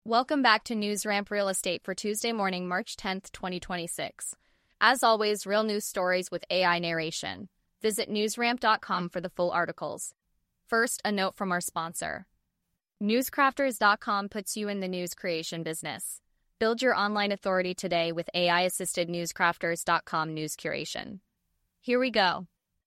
Welcome back to NewsRamp Real Estate for Tuesday morning, March 10th, 2026. As always, real news stories with AI narration. Visit newsramp.com for the full articles. First, a note from our sponsor. Newscrafters.com puts you in the news creation business. Build your online authority today with AI-assisted newscrafters.com news curation. Here we go.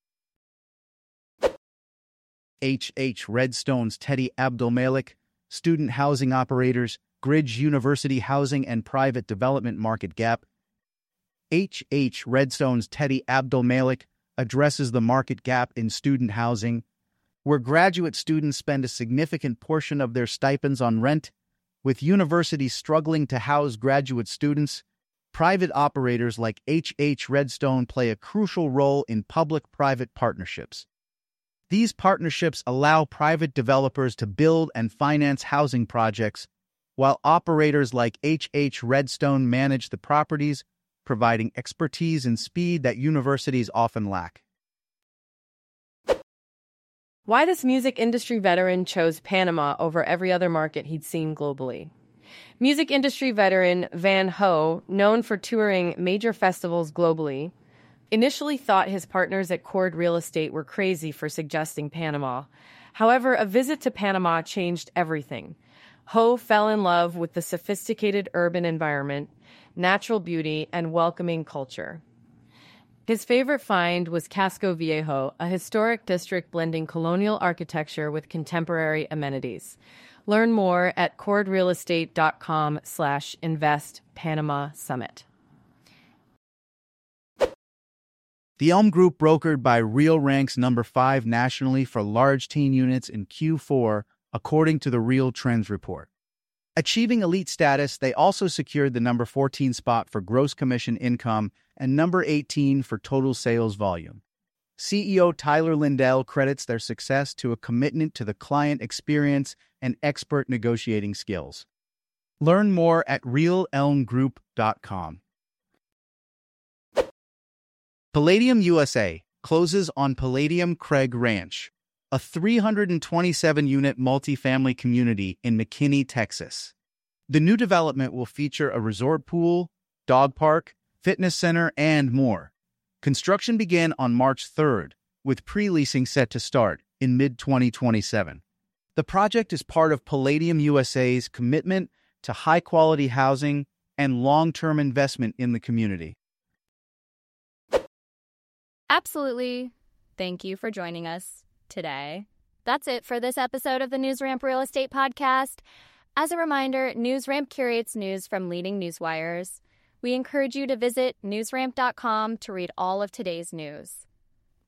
Redstone's Teddy Abdulmalik, Student Housing Operators, Gridge University Housing and Private Development Market Gap. Redstone's Teddy Abdulmalik addresses the market gap in student housing, where graduate students spend a significant portion of their stipends on rent. With universities struggling to house graduate students, private operators like Redstone play a crucial role in public-private partnerships. These partnerships allow private developers to build and finance housing projects, while operators like Redstone manage the properties, providing expertise and speed that universities often lack. Why this music industry veteran chose Panama over every other market he'd seen globally. Music industry veteran Van Ho, known for touring major festivals globally, initially thought his partners at Cord Real Estate were crazy for suggesting Panama. However, a visit to Panama changed everything. Ho fell in love with the sophisticated urban environment, natural beauty, and welcoming culture. His favorite find was Casco Viejo, a historic district blending colonial architecture with contemporary amenities. Learn more at cordrealestate.com/invest Panama Summit. The Elm Group brokered by Real ranks number 5 nationally for large teen units in Q4, according to the Real Trends report. Achieving elite status, they also secured the number 14 spot for gross commission income and number 18 for total sales volume. CEO Tyler Lindell credits their success to a commitment to the client experience and expert negotiating skills. Learn more at realelmgroup.com. Palladium USA closes on Palladium Craig Ranch, a 327-unit multifamily community in McKinney, Texas. The new development will feature a resort pool, dog park, fitness center, and more. Construction began on March 3rd, with pre-leasing set to start in mid-2027. The project is part of Palladium USA's commitment to high-quality housing and long-term investment in the community. Absolutely. Thank you for joining us today. That's it for this episode of the NewsRamp Real Estate Podcast. As a reminder, NewsRamp curates news from leading newswires. We encourage you to visit newsramp.com to read all of today's news.